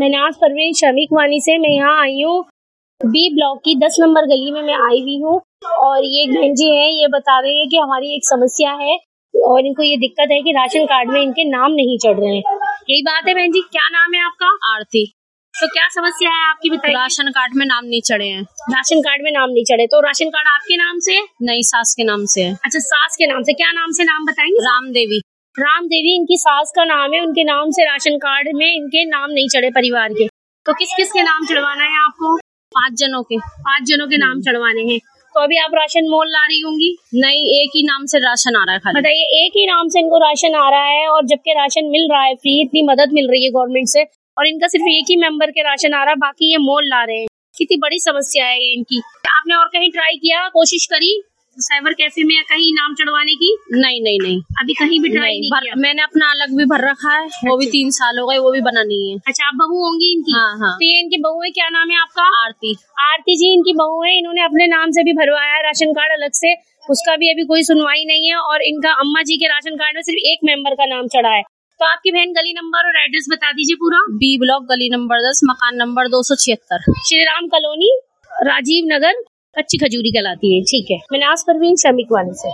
मैं नाज परवीन श्रमिक वानी से मैं यहाँ आई हूँ। बी ब्लॉक की 10 नंबर गली में मैं आई हुई हूँ और ये एक बहन जी है, ये बता रही है कि हमारी एक समस्या है और इनको ये दिक्कत है कि राशन कार्ड में इनके नाम नहीं चढ़ रहे हैं। यही बात है बहन जी, क्या नाम है आपका? आरती। तो क्या समस्या है आपकी, बताइए। राशन कार्ड में नाम नहीं चढ़े हैं। राशन कार्ड में नाम नहीं चढ़े, तो राशन कार्ड आपके नाम से? नहीं, सास के नाम से है। अच्छा, सास के नाम से। क्या नाम से, नाम बताएंगे? राम देवी। राम देवी इनकी सास का नाम है, उनके नाम से राशन कार्ड में इनके नाम नहीं चढ़े परिवार के। तो किस किस के नाम चढ़वाना है आपको? 5 जनों के। 5 जनों के नाम चढ़वाने हैं। तो अभी आप राशन मोल ला रही होंगी? नहीं, एक ही नाम से राशन आ रहा है खाली। बताइए, एक ही नाम से इनको राशन आ रहा है और जबकि राशन मिल रहा है फ्री, इतनी मदद मिल रही है गवर्नमेंट से, और इनका सिर्फ एक ही मेंबर के राशन आ रहा है, बाकी ये मोल ला रहे हैं। कितनी बड़ी समस्या है ये इनकी। आपने और कहीं ट्राई किया, कोशिश करी साइबर कैफे में या कहीं नाम चढ़वाने की? नहीं, अभी कहीं भी ट्राई नहीं किया? मैंने अपना अलग भी भर रखा है, वो भी 3 साल हो गए, वो भी बना नहीं है। अच्छा, आप बहू होंगी इनकी? हाँ। तो ये इनकी बहू है, क्या नाम है आपका? आरती। आरती जी इनकी बहू है, इन्होंने अपने नाम से भी भरवाया है राशन कार्ड अलग से, उसका भी अभी कोई सुनवाई नहीं है और इनका अम्मा जी के राशन कार्ड में सिर्फ एक मेंबर का नाम चढ़ा है। तो आपकी बहन गली नंबर और एड्रेस बता दीजिए पूरा। बी ब्लॉक, गली नंबर 10, मकान नंबर 276, श्री राम कॉलोनी, राजीव नगर, कच्ची खजूरी कहलाती है। ठीक है, मैं नाज परवीन श्रमिक वानी से।